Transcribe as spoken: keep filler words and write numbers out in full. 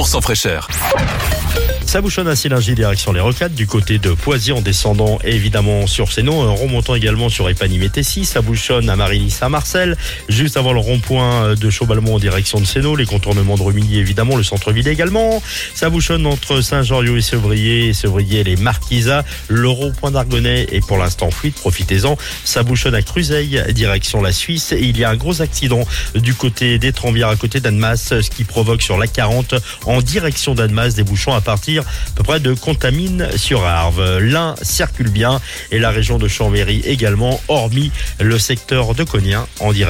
pour cent fraîcheur. Ça bouchonne à Sillingy, direction les Rocades, du côté de Poisy, en descendant évidemment sur Sénon, en remontant également sur Épagny-Métessy. Ça bouchonne à Marigny-Saint-Marcel, juste avant le rond-point de Chaubalmont en direction de Sénon, les contournements de Rumilly évidemment, le centre-ville également. Ça bouchonne entre Saint-Goriot et Sévrier, et Sévrier et les Marquisats. Le rond-point d'Argonnet est pour l'instant fluide, profitez-en. Ça bouchonne à Cruzeil, direction la Suisse, et il y a un gros accident du côté des Trembières, à côté d'Annemasse, ce qui provoque sur la quarante en direction d'Annemasse des bouchons à partir à peu près de Contamine-sur-Arve. L'Ain circule bien et la région de Chambéry également, hormis le secteur de Cognien en direction